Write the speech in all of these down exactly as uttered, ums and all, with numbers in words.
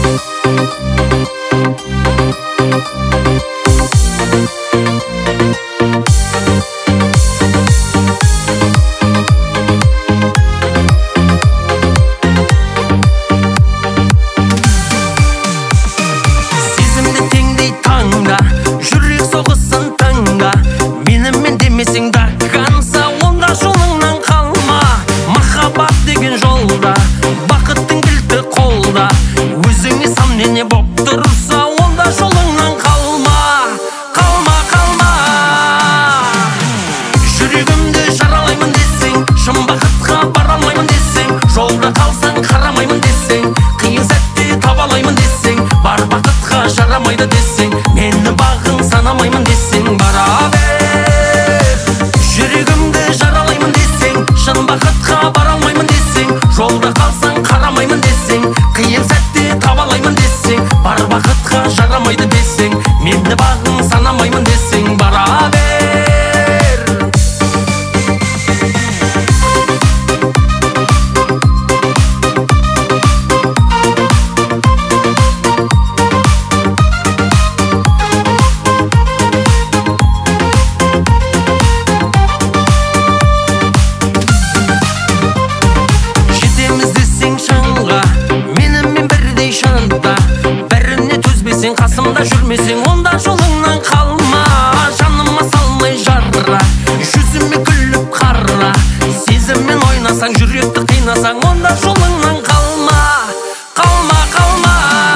Жүрмесең онда жолыңнан қалма, жаныма салмай жарра, жүзіме күліп қарра. Сезіммен ойнасаң, жүректі қинасаң, онда жолыңнан қалма, қалма, қалма.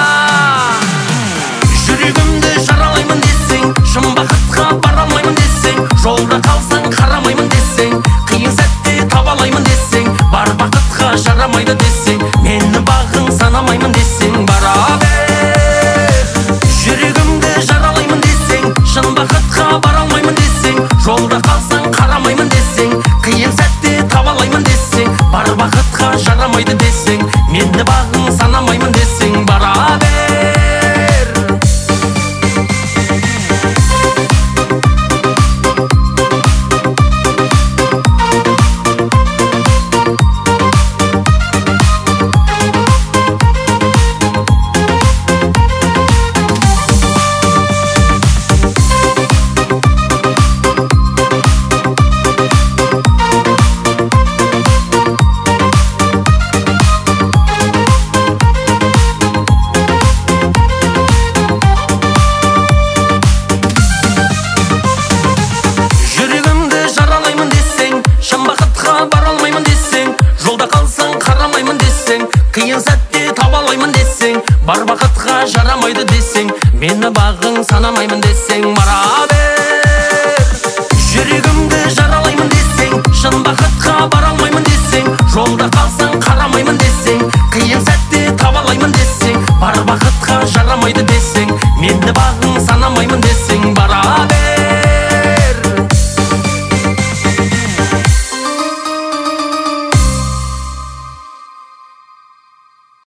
Жүрегімді жаралаймын десең, шын бақытқа бара алмаймын десең, жолда қалсаң қарамаймын десең, қиын сәтте таба алмаймын десең, бар бақытқа жарамайды десең, мені бағың санамаймын десең, бара бер. Шын бақытқа бара алмаймын десең, жолда қалсаң қарамаймын десең, қиын сәтте таба алмаймын десең, бар бақытқа жарамайды десең, мені бағың санамаймын десең, бара бер. Қиын сәтте таба алмаймын десең, бар бақытқа жарамайды десең, мені бағың санамаймын десең, бара бер.